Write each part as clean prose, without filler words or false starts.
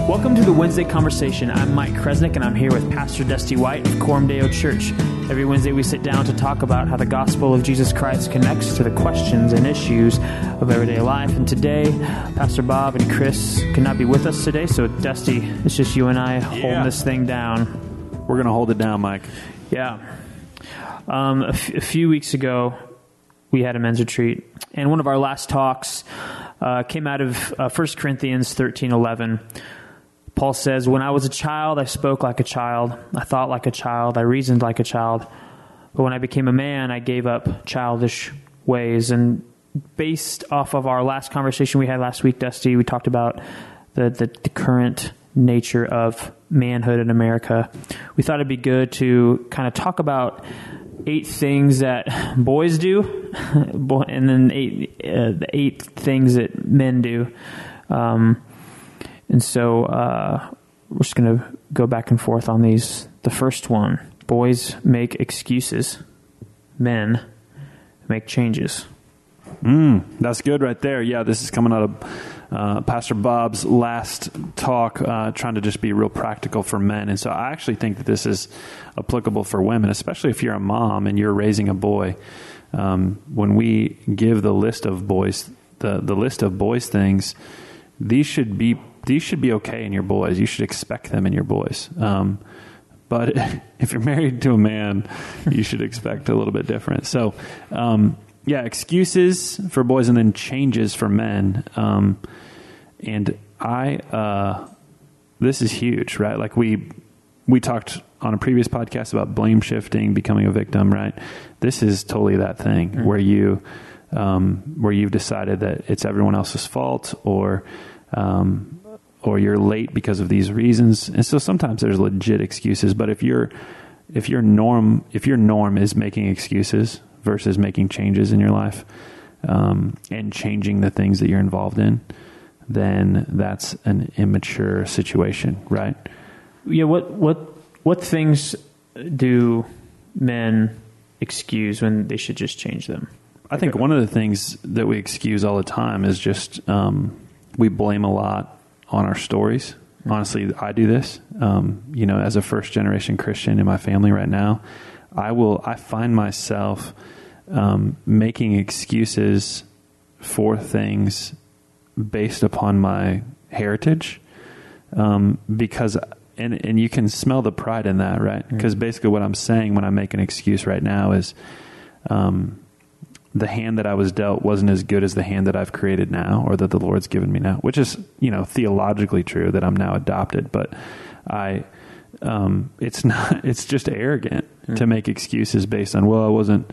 Welcome to the Wednesday Conversation. I'm Mike Kresnick, and I'm here with Pastor Dusty White of Coram Deo Church. Every Wednesday we sit down to talk about how the gospel of Jesus Christ connects to the questions and issues of everyday life. And today, Pastor Bob and Chris cannot be with us today, so Dusty, it's just you and I holding this thing down. We're going to hold it down, Mike. Yeah. A few weeks ago, we had a men's retreat, and one of our last talks came out of 1 Corinthians 13:11. Paul says, "When I was a child, I spoke like a child. I thought like a child. I reasoned like a child. But when I became a man, I gave up childish ways." And based off of our last conversation we had last week, Dusty, we talked about the current nature of manhood in America. We thought it'd be good to kind of talk about 8 things that boys do, and then the 8 things that men do. And so we're just going to go back and forth on these. The first one, boys make excuses. Men make changes. That's good right there. Yeah, this is coming out of Pastor Bob's last talk, trying to just be real practical for men. And so I actually think that this is applicable for women, especially if you're a mom and you're raising a boy. When we give the list of boys, the list of boys things, these should be okay in your boys. You should expect them in your boys. But if you're married to a man, you should expect a little bit different. So, excuses for boys and then changes for men. And this is huge, right? Like we talked on a previous podcast about blame shifting, becoming a victim, right? This is totally that thing where you've decided that it's everyone else's fault, or you're late because of these reasons. And so sometimes there's legit excuses, but if your norm is making excuses versus making changes in your life, and changing the things that you're involved in, then that's an immature situation, right? Yeah. What things do men excuse when they should just change them? I think one of the things that we excuse all the time is just, we blame a lot on our stories. Honestly, I do this, as a first generation Christian in my family right now, I find myself, making excuses for things based upon my heritage, because, and you can smell the pride in that, right? Because basically what I'm saying when I make an excuse right now is, the hand that I was dealt wasn't as good as the hand that I've created now, or that the Lord's given me now, which is, theologically true that I'm now adopted, but it's just arrogant to make excuses based on, I wasn't,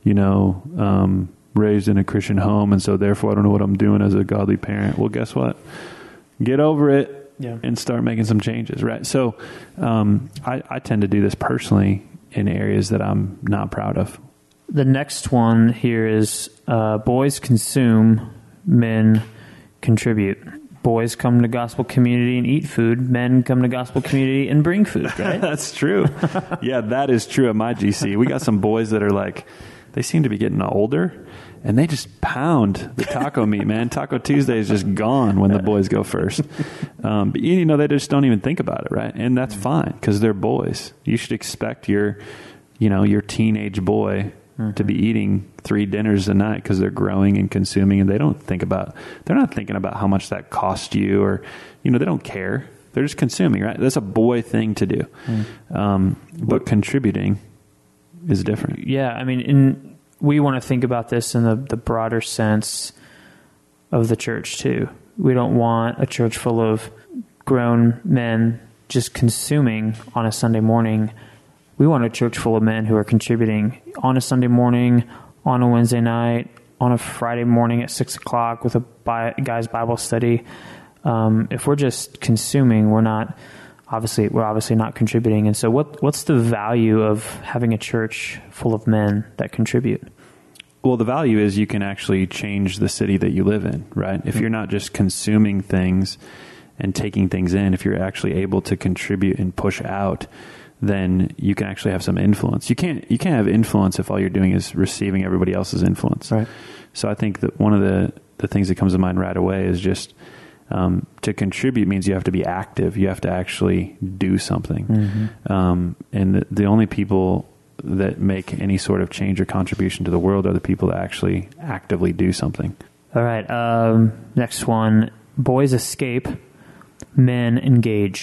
raised in a Christian home, and so therefore I don't know what I'm doing as a godly parent. Well, guess what? Get over it and start making some changes, right? So I tend to do this personally in areas that I'm not proud of. The next one here is boys consume, men contribute. Boys come to gospel community and eat food. Men come to gospel community and bring food, right? That's true. Yeah, that is true at my GC. We got some boys that are like, they seem to be getting older, and they just pound the taco meat, man. Taco Tuesday is just gone when the boys go first. But they just don't even think about it, right? And that's fine, because they're boys. You should expect your teenage boy to be eating 3 dinners a night because they're growing and consuming, and they're not thinking about how much that cost you, or, they don't care. They're just consuming, right? That's a boy thing to do. But contributing is different. Yeah. I mean, we want to think about this in the broader sense of the church too. We don't want a church full of grown men just consuming on a Sunday morning. We want a church full of men who are contributing on a Sunday morning, on a Wednesday night, on a Friday morning at 6 o'clock with a guy's Bible study. If we're just consuming, we're obviously not contributing. And so what's the value of having a church full of men that contribute? Well, the value is you can actually change the city that you live in, right? If you're not just consuming things and taking things in, if you're actually able to contribute and push out, then you can actually have some influence. You can't have influence if all you're doing is receiving everybody else's influence. Right. So I think that one of the things that comes to mind right away is just To contribute means you have to be active. You have to actually do something. And the only people that make any sort of change or contribution to the world are the people that actually actively do something. All right. Next one. Boys escape, men engage.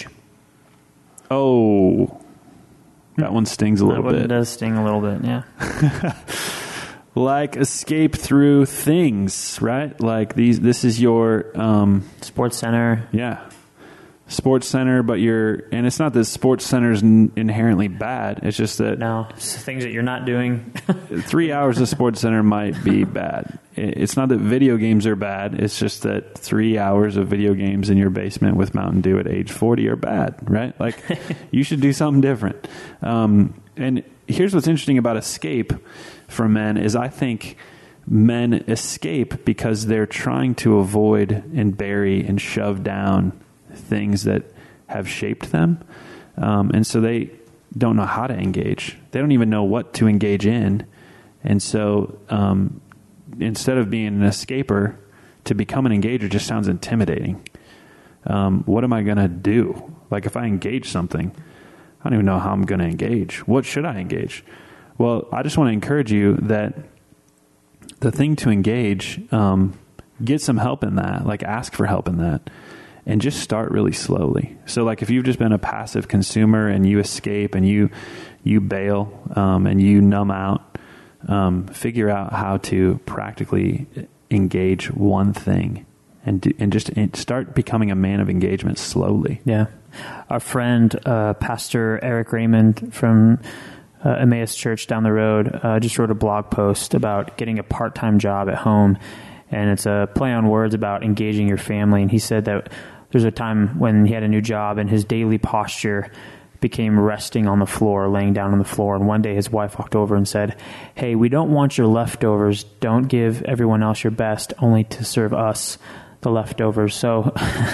Oh, that one stings a little bit. That one does sting a little bit, yeah. Like escape through things, right? Like this is your... Sports Center. Yeah. Sports Center, and it's not that Sports Center is inherently bad. It's just that... No, it's things that you're not doing. 3 hours of Sports Center might be bad. It's not that video games are bad. It's just that 3 hours of video games in your basement with Mountain Dew at age 40 are bad, right? Like, you should do something different. And here's what's interesting about escape for men is I think men escape because they're trying to avoid and bury and shove down things that have shaped them. And so they don't know how to engage. They don't even know what to engage in. And so instead of being an escaper, to become an engager just sounds intimidating. What am I going to do? Like if I engage something, I don't even know how I'm going to engage. What should I engage? Well, I just want to encourage you that the thing to engage, get some help in that, like ask for help in that. And just start really slowly. So like if you've just been a passive consumer and you escape and you bail and you numb out, figure out how to practically engage one thing and start becoming a man of engagement slowly. Yeah. Our friend, Pastor Eric Raymond from Emmaus Church down the road, just wrote a blog post about getting a part-time job at home. And it's a play on words about engaging your family. And he said that there's a time when he had a new job and his daily posture became resting on the floor, laying down on the floor. And one day his wife walked over and said, "Hey, we don't want your leftovers. Don't give everyone else your best, only to serve us the leftovers." So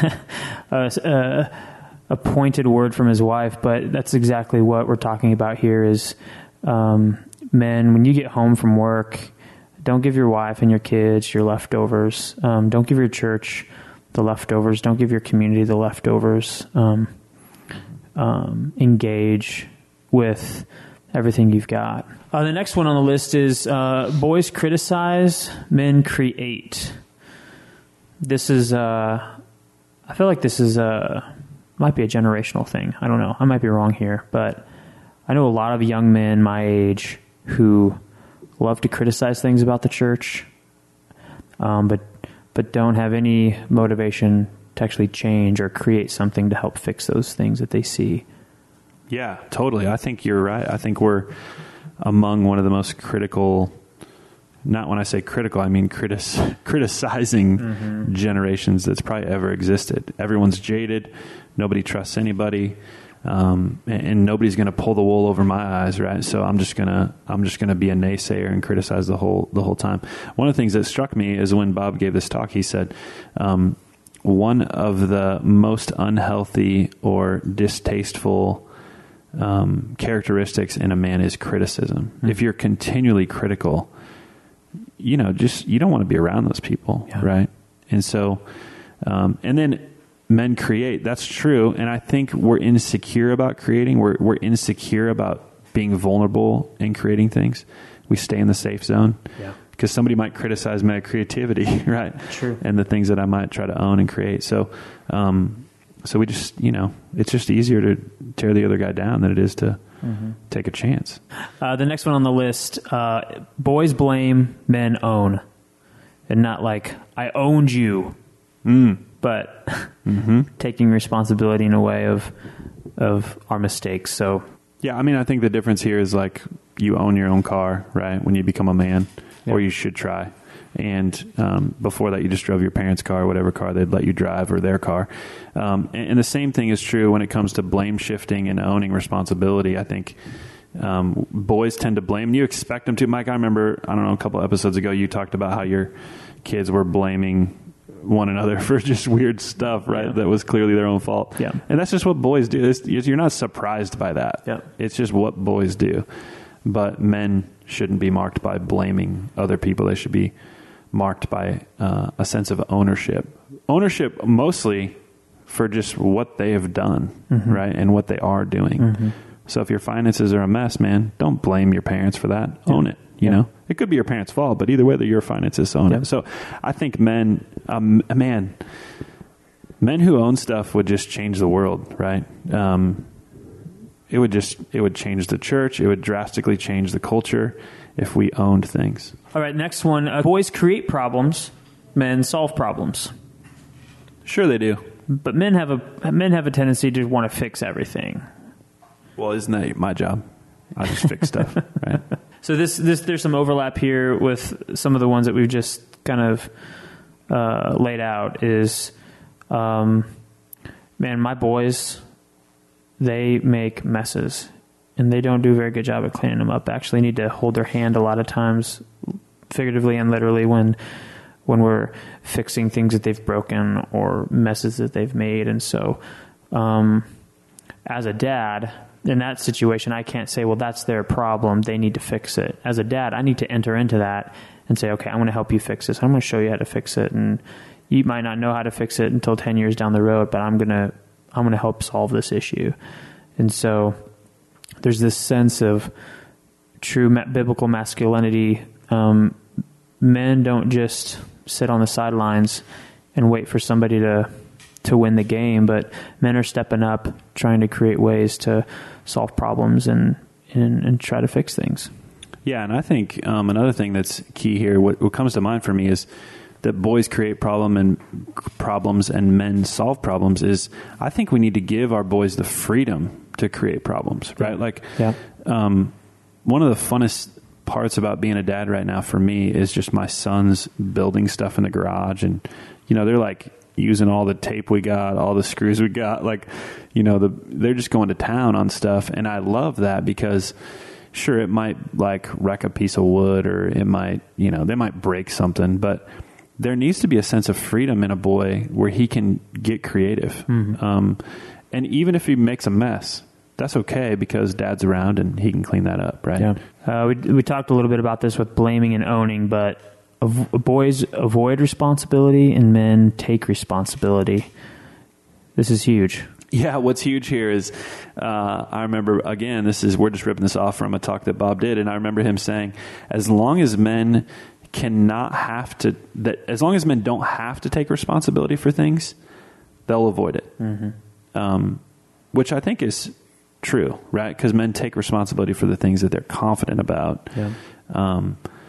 a pointed word from his wife, but that's exactly what we're talking about here is men, when you get home from work, don't give your wife and your kids your leftovers. Don't give your church the leftovers. Don't give your community the leftovers. Engage with everything you've got. The next one on the list is boys criticize, men create. This is, I feel like this is might be a generational thing. I don't know. I might be wrong here, but I know a lot of young men my age who love to criticize things about the church, but don't have any motivation to actually change or create something to help fix those things that they see. Yeah, totally. I think you're right. I think we're among one of the most critical, not when I say critical, I mean criticizing generations that's probably ever existed. Everyone's jaded. Nobody trusts anybody. And nobody's going to pull the wool over my eyes, right? So I'm just gonna be a naysayer and criticize the whole time. One of the things that struck me is when Bob gave this talk, he said, one of the most unhealthy or distasteful characteristics in a man is criticism. Mm-hmm. If you're continually critical, you don't want to be around those people, right? And so, and then men create. That's true. And I think we're insecure about creating. We're insecure about being vulnerable in creating things. We stay in the safe zone. Yeah. Because somebody might criticize my creativity, right? True. And the things that I might try to own and create. So, so we just, it's just easier to tear the other guy down than it is to take a chance. The next one on the list, boys blame, men own. And not like, I owned you. But taking responsibility in a way of our mistakes. So yeah, I mean, I think the difference here is like you own your own car, right? When you become a man, or you should try. And before that, you just drove your parents' car, whatever car they'd let you drive, or their car. And the same thing is true when it comes to blame shifting and owning responsibility. I think boys tend to blame, and you expect them to. Mike, I remember, a couple episodes ago, you talked about how your kids were blaming one another for just weird stuff, right? Yeah. That was clearly their own fault. Yeah. And that's just what boys do. You're not surprised by that. Yeah. It's just what boys do. But men shouldn't be marked by blaming other people. They should be marked by a sense of ownership. Ownership mostly for just what they have done, right, and what they are doing. So if your finances are a mess, man, don't blame your parents for that. Own it. You know, it could be your parents' fault, but either way, they're your finances, so own it. So I think men who own stuff would just change the world, right? It would change the church. It would drastically change the culture if we owned things. All right, next one. Boys create problems, men solve problems. Sure, they do. But men have a tendency to want to fix everything. Well, isn't that my job? I just fix stuff, right? So there's some overlap here with some of the ones that we've just kind of laid out. Is man, my boys, they make messes, and they don't do a very good job at cleaning them up. They actually need to hold their hand a lot of times, figuratively and literally, when we're fixing things that they've broken or messes that they've made. And so, as a dad, in that situation, I can't say, well, that's their problem, they need to fix it. As a dad, I need to enter into that and say, okay, I'm going to help you fix this. I'm going to show you how to fix it. And you might not know how to fix it until 10 years down the road, but I'm going to help solve this issue. And so there's this sense of true biblical masculinity. Men don't just sit on the sidelines and wait for somebody to win the game, but men are stepping up, trying to create ways to solve problems and try to fix things. Yeah, and I think another thing that's key here, what comes to mind for me is that boys create problems and men solve problems, is I think we need to give our boys the freedom to create problems, right? One of the funnest parts about being a dad right now for me is just my sons building stuff in the garage, and they're like using all the tape we got, all the screws we got, they're just going to town on stuff. And I love that because sure, it might wreck a piece of wood, or it might, they might break something, but there needs to be a sense of freedom in a boy where he can get creative. And even if he makes a mess, that's okay because dad's around and he can clean that up, right? Yeah. We talked a little bit about this with blaming and owning, but boys avoid responsibility and men take responsibility. This is huge. Yeah, what's huge here is I remember, again, we're just ripping this off from a talk that Bob did, and I remember him saying, as long as men don't have to take responsibility for things, they'll avoid it. Which I think is true, right? Because men take responsibility for the things that they're confident about. Yeah.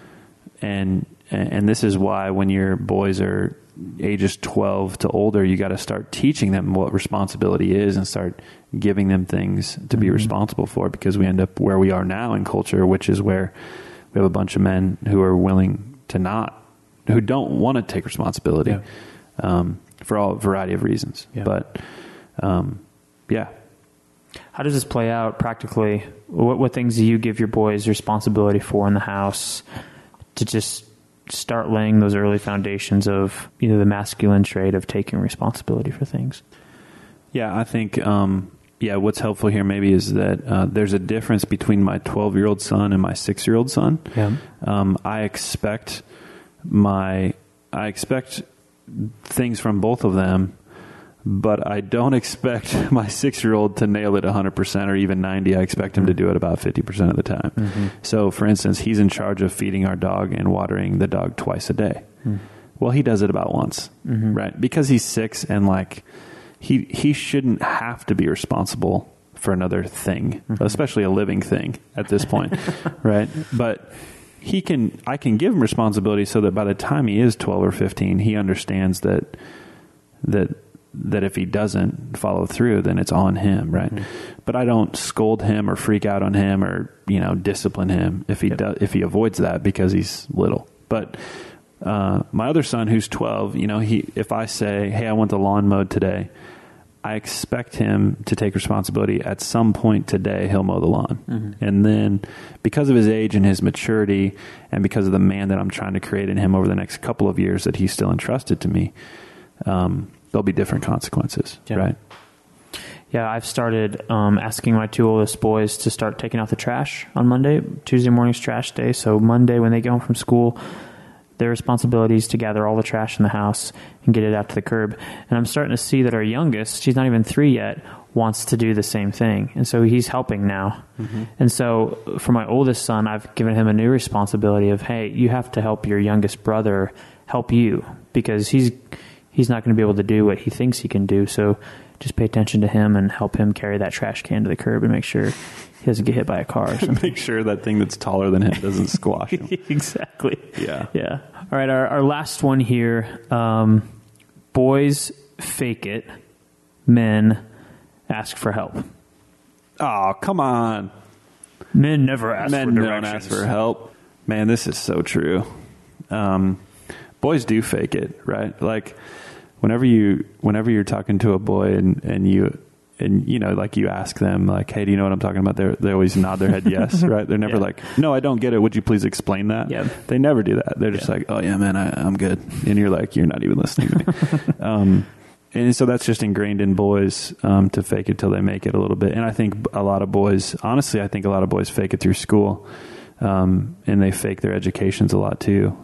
And this is why when your boys are ages 12 to older, you got to start teaching them what responsibility is and start giving them things to be responsible for, because we end up where we are now in culture, which is where we have a bunch of men who are willing to who don't want to take responsibility for all variety of reasons. Yeah. But, How does this play out practically? What things do you give your boys responsibility for in the house to just start laying those early foundations of the masculine trait of taking responsibility for things? Yeah, I think, what's helpful here maybe is that there's a difference between my 12-year-old son and my 6-year-old son. Yeah. I expect things from both of them, but I don't expect my 6-year-old to nail it 100% or even 90%. I expect him to do it about 50% of the time. So, for instance, he's in charge of feeding our dog and watering the dog twice a day. Well, he does it about once, right? Because he's 6 and he shouldn't have to be responsible for another thing, especially a living thing at this point, right? But I can give him responsibility so that by the time he is 12 or 15, he understands that if he doesn't follow through, then it's on him, right? But I don't scold him or freak out on him or discipline him if he avoids that because he's little. But my other son, who's 12, if I say, "Hey, I want the lawn mowed today," I expect him to take responsibility. At some point today, he'll mow the lawn, and then because of his age and his maturity, and because of the man that I'm trying to create in him over the next couple of years that he's still entrusted to me. There'll be different consequences, right? Yeah, I've started asking my 2 oldest boys to start taking out the trash on Monday. Tuesday morning's trash day. So Monday when they get home from school, their responsibilities to gather all the trash in the house and get it out to the curb. And I'm starting to see that our youngest, she's not even 3 yet, wants to do the same thing. And so he's helping now. Mm-hmm. And so for my oldest son, I've given him a new responsibility of, hey, you have to help your youngest brother help you, because he's not going to be able to do what he thinks he can do. So just pay attention to him and help him carry that trash can to the curb and make sure he doesn't get hit by a car or something. Make sure that thing that's taller than him doesn't squash him. Exactly. Yeah. Yeah. All right. Our last one here. Boys fake it. Men ask for help. Oh, come on. Men never ask for directions. Men don't ask for help. Man, this is so true. Boys do fake it, right? Like whenever you're talking to a boy and you like you ask them like, hey, do you know what I'm talking about? They always nod their head yes, right? They're never like, no, I don't get it. Would you please explain that? Yeah. They never do that. They're just like, oh yeah, man, I'm good. And you're like, you're not even listening to me. And so that's just ingrained in boys to fake it till they make it a little bit. And I think a lot of boys fake it through school, and they fake their educations a lot too.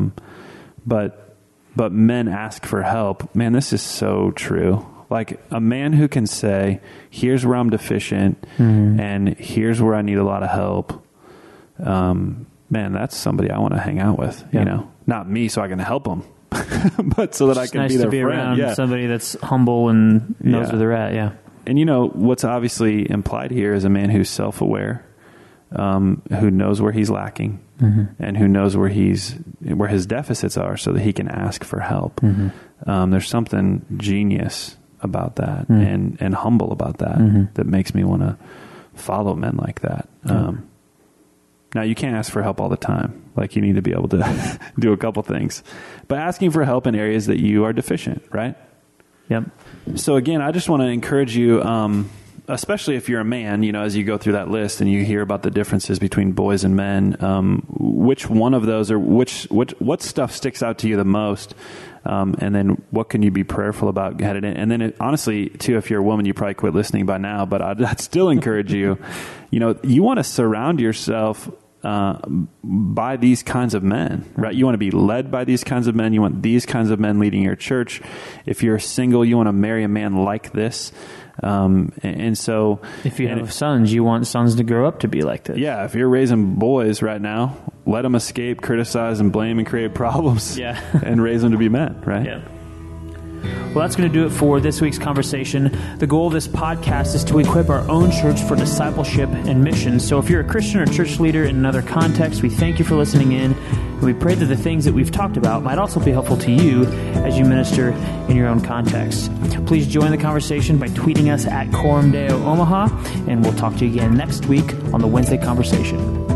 But men ask for help. Man, this is so true. Like a man who can say, here's where I'm deficient, mm-hmm. and here's where I need a lot of help. Man, that's somebody I want to hang out with, you know, not me so I can help them, but so that I can be their friend. It's nice to be around somebody that's humble and knows where they're at. Yeah. And you know, what's obviously implied here is a man who's self-aware, who knows where he's lacking, mm-hmm. and who knows where his deficits are so that he can ask for help. Mm-hmm. There's something genius about that, mm-hmm. and humble about that, mm-hmm. that makes me want to follow men like that. Mm-hmm. Now you can't ask for help all the time. Like you need to be able to do a couple things, but asking for help in areas that you are deficient, right? Yep. So again, I just want to encourage you, especially if you're a man, you know, as you go through that list and you hear about the differences between boys and men, which one of those or what stuff sticks out to you the most? And then what can you be prayerful about headed in? And then honestly, too, if you're a woman, you probably quit listening by now, but I'd still encourage you, you know, you want to surround yourself by these kinds of men, right? You want to be led by these kinds of men. You want these kinds of men leading your church. If you're single, you want to marry a man like this. And so if you have sons, you want sons to grow up to be like this. Yeah. If you're raising boys right now, let them escape, criticize and blame and create problems, and raise them to be men, right? Yeah. Well, that's going to do it for this week's conversation. The goal of this podcast is to equip our own church for discipleship and mission. So if you're a Christian or church leader in another context, we thank you for listening in. And we pray that the things that we've talked about might also be helpful to you as you minister in your own context. Please join the conversation by tweeting us at Coram Deo Omaha, and we'll talk to you again next week on the Wednesday Conversation.